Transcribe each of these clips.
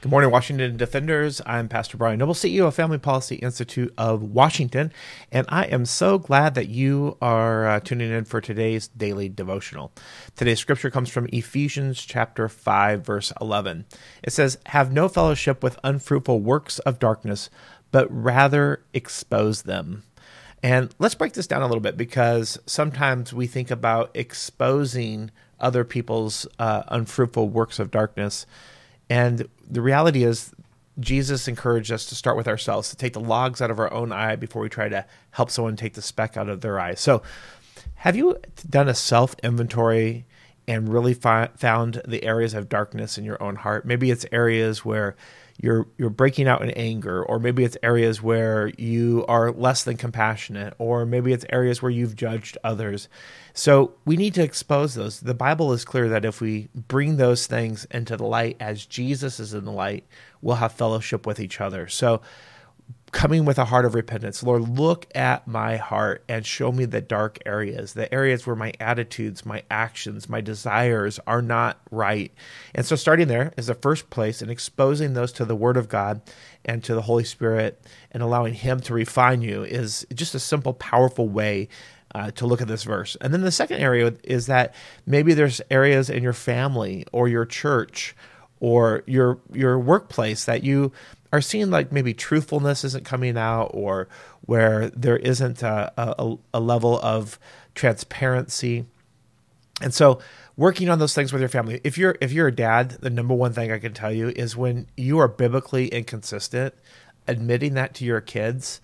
Good morning, Washington Defenders. I'm Pastor Brian Noble, CEO of Family Policy Institute of Washington, and I am so glad that you are tuning in for today's daily devotional. Today's scripture comes from Ephesians chapter 5, verse 11. It says, "Have no fellowship with unfruitful works of darkness, but rather expose them." And let's break this down a little bit, because sometimes we think about exposing other people's unfruitful works of darkness. And the reality is, Jesus encouraged us to start with ourselves, to take the logs out of our own eye before we try to help someone take the speck out of their eye. So have you done a self-inventory and really found the areas of darkness in your own heart? Maybe it's areas where you're breaking out in anger, or maybe it's areas where you are less than compassionate, or maybe it's areas where you've judged others. So we need to expose those. The Bible is clear that if we bring those things into the light as Jesus is in the light, we'll have fellowship with each other. So coming with a heart of repentance, Lord, look at my heart and show me the dark areas, the areas where my attitudes, my actions, my desires are not right. And so starting there is the first place, and exposing those to the Word of God and to the Holy Spirit and allowing Him to refine you is just a simple, powerful way to look at this verse. And then the second area is that maybe there's areas in your family or your church or your workplace that you are seeing like maybe truthfulness isn't coming out, or where there isn't a level of transparency. And so working on those things with your family. If you're a dad, the number one thing I can tell you is when you are biblically inconsistent, admitting that to your kids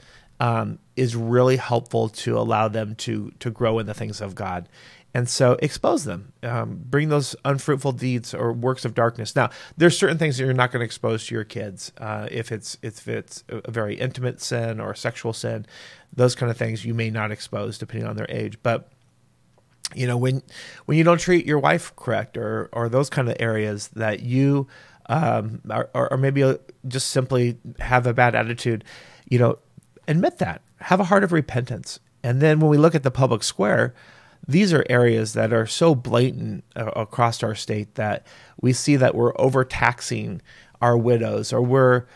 is really helpful to allow them to grow in the things of God. And so expose them, bring those unfruitful deeds or works of darkness. Now, there's certain things that you're not going to expose to your kids. If it's a very intimate sin or a sexual sin, those kind of things you may not expose depending on their age. But you know, when you don't treat your wife correct, or those kind of areas that you or maybe just simply have a bad attitude, you know, admit that. Have a heart of repentance. And then when we look at the public square, these are areas that are so blatant across our state that we see that we're overtaxing our widows, or we're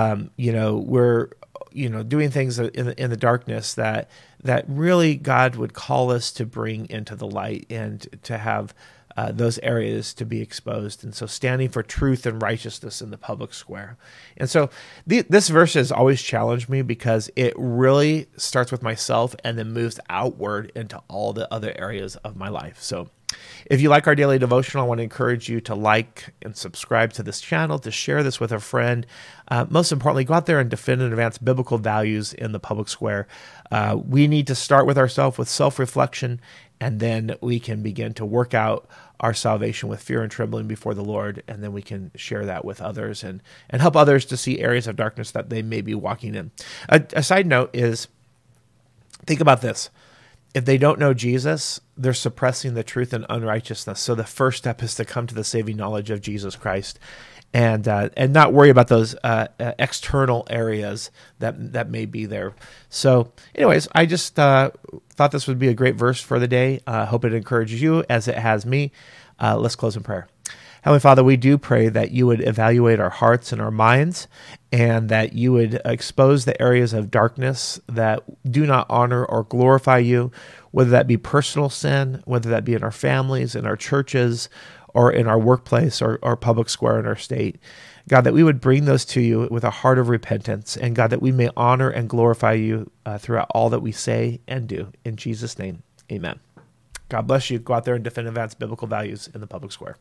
doing things in the darkness that really God would call us to bring into the light, and to have those areas to be exposed. And so standing for truth and righteousness in the public square. And so this verse has always challenged me, because it really starts with myself and then moves outward into all the other areas of my life. So if you like our daily devotional, I want to encourage you to like and subscribe to this channel, to share this with a friend. Most importantly, go out there and defend and advance biblical values in the public square. We need to start with ourselves, with self-reflection, and then we can begin to work out our salvation with fear and trembling before the Lord, and then we can share that with others and help others to see areas of darkness that they may be walking in. A side note is, think about this. If they don't know Jesus, they're suppressing the truth and unrighteousness. So the first step is to come to the saving knowledge of Jesus Christ, and not worry about those external areas that may be there. So anyways, I just thought this would be a great verse for the day. I hope it encourages you as it has me. Let's close in prayer. Heavenly Father, we do pray that you would evaluate our hearts and our minds, and that you would expose the areas of darkness that do not honor or glorify you, whether that be personal sin, whether that be in our families, in our churches, or in our workplace, or public square in our state. God, that we would bring those to you with a heart of repentance, and God, that we may honor and glorify you throughout all that we say and do. In Jesus' name, amen. God bless you. Go out there and defend and advance biblical values in the public square.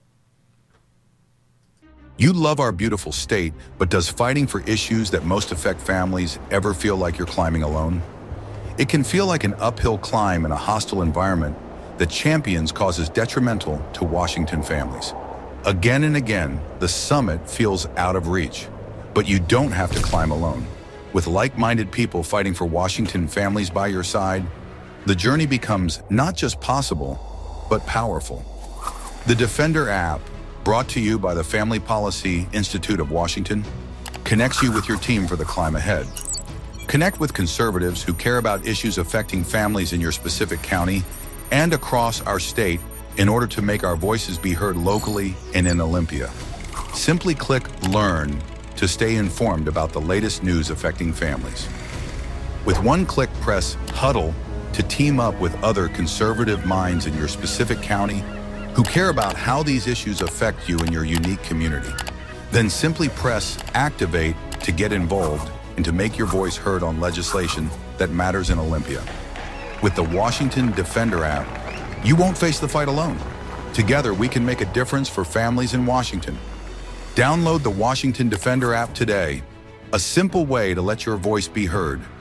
You love our beautiful state, but does fighting for issues that most affect families ever feel like you're climbing alone? It can feel like an uphill climb in a hostile environment that champions causes detrimental to Washington families. Again and again, the summit feels out of reach, but you don't have to climb alone. With like-minded people fighting for Washington families by your side, the journey becomes not just possible, but powerful. The Defender app, brought to you by the Family Policy Institute of Washington, connects you with your team for the climb ahead. Connect with conservatives who care about issues affecting families in your specific county and across our state in order to make our voices be heard locally and in Olympia. Simply click Learn to stay informed about the latest news affecting families. With one click, press Huddle to team up with other conservative minds in your specific county who care about how these issues affect you in your unique community. Then simply press Activate to get involved and to make your voice heard on legislation that matters in Olympia. With the Washington Defender app, you won't face the fight alone. Together, we can make a difference for families in Washington. Download the Washington Defender app today, a simple way to let your voice be heard